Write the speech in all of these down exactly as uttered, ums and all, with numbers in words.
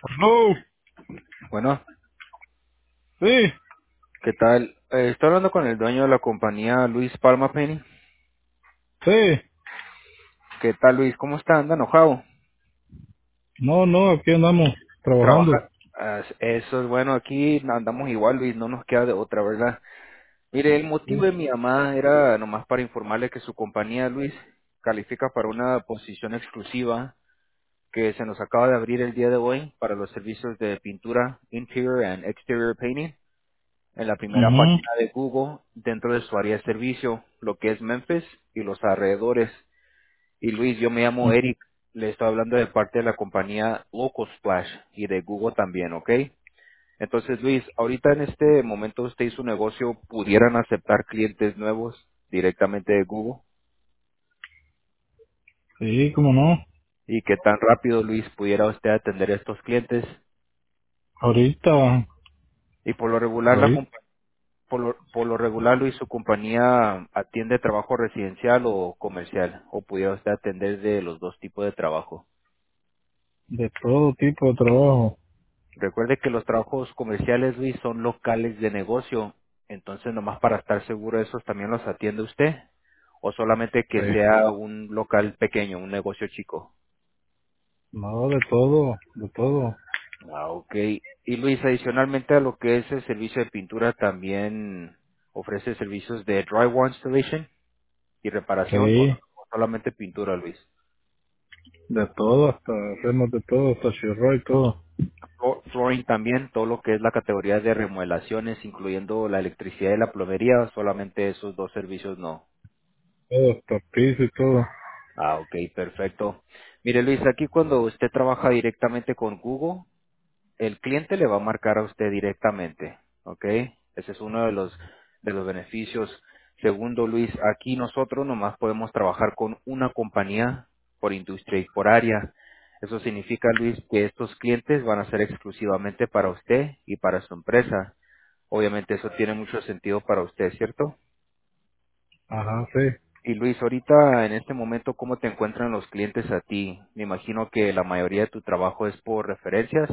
No, Bueno, sí, ¿qué tal? Eh, estoy hablando con el dueño de la compañía, Luis Palma Penny. sí. ¿Qué tal, Luis? ¿Cómo está? ¿Anda enojado? No, no, aquí andamos trabajando. Trabaja. Ah, eso es bueno, aquí andamos igual, Luis, no nos queda de otra, ¿verdad? Mire, el motivo Sí. de mi llamada era nomás para informarle que su compañía, Luis, califica para una posición exclusiva que se nos acaba de abrir el día de hoy para los servicios de pintura, interior and exterior painting, en la primera Ujú, página de Google dentro de su área de servicio, lo que es Memphis y los alrededores. Y Luis, yo me llamo ujú. Eric, le estoy hablando de parte de la compañía Local Splash y de Google también, ¿ok? Entonces Luis, ahorita en este momento usted y su negocio pudieran aceptar clientes nuevos directamente de Google Sí, cómo no. y que tan rápido Luis pudiera usted atender a estos clientes Ahorita, y por lo regular la ahorita, compa- por lo, por lo regular Luis su compañía atiende trabajo residencial o comercial o pudiera usted atender de los dos tipos de trabajo. de todo tipo de trabajo. Recuerde que los trabajos comerciales, Luis, son locales de negocio. Entonces, nomás para estar seguro de esos, ¿también los atiende usted? ¿O solamente que Sí. sea un local pequeño, un negocio chico? No, de todo, de todo. Ah, ok. Y Luis, adicionalmente a lo que es el servicio de pintura, ¿también ofrece servicios de drywall installation y reparación o Sí, o solamente pintura, Luis? de todo, hasta hacemos de todo, hasta chirro y todo. Flo- Flooring también, todo lo que es la categoría de remodelaciones, incluyendo la electricidad y la plomería, solamente esos dos servicios no. Todo, hasta piso y todo. Ah, ok, perfecto. Mire Luis, aquí cuando usted trabaja directamente con Google, el cliente le va a marcar a usted directamente, ¿ok? Ese es uno de los, de los beneficios. Segundo, Luis, aquí nosotros nomás podemos trabajar con una compañía por industria y por área. Eso significa, Luis, que estos clientes van a ser exclusivamente para usted y para su empresa. Obviamente eso tiene mucho sentido para usted, ¿cierto? Ajá, sí. Y Luis, ahorita en este momento, ¿cómo te encuentran los clientes a ti? Me imagino que la mayoría de tu trabajo es por referencias,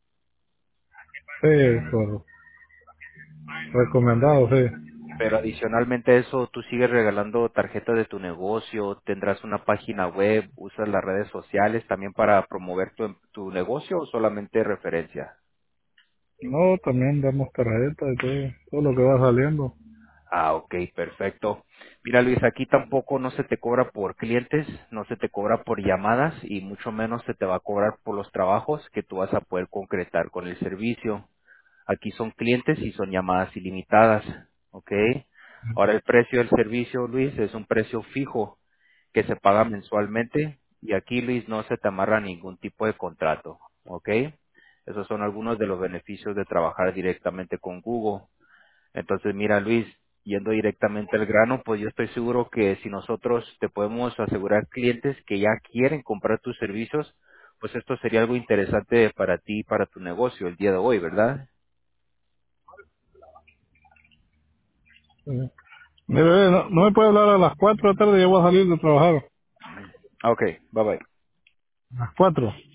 Sí, por recomendado, sí. pero adicionalmente a eso, tú sigues regalando tarjetas de tu negocio, tendrás una página web, usas las redes sociales también para promover tu, tu negocio o solamente referencia. No, también damos tarjeta y todo, todo lo que va saliendo. Ah, ok, perfecto. Mira Luis, aquí tampoco no se te cobra por clientes, no se te cobra por llamadas y mucho menos se te va a cobrar por los trabajos que tú vas a poder concretar con el servicio. Aquí son clientes y son llamadas ilimitadas, ¿ok? Ahora el precio del servicio, Luis, es un precio fijo que se paga mensualmente y aquí, Luis, no se te amarra ningún tipo de contrato, ¿ok? Esos son algunos de los beneficios de trabajar directamente con Google. Entonces, mira, Luis, yendo directamente al grano, pues yo estoy seguro que si nosotros te podemos asegurar clientes que ya quieren comprar tus servicios, pues esto sería algo interesante para ti y para tu negocio el día de hoy, ¿verdad? Sí. Mire, no, no me puede hablar a las cuatro de la tarde, ya voy a salir de trabajar. Okay, bye bye. A las cuatro.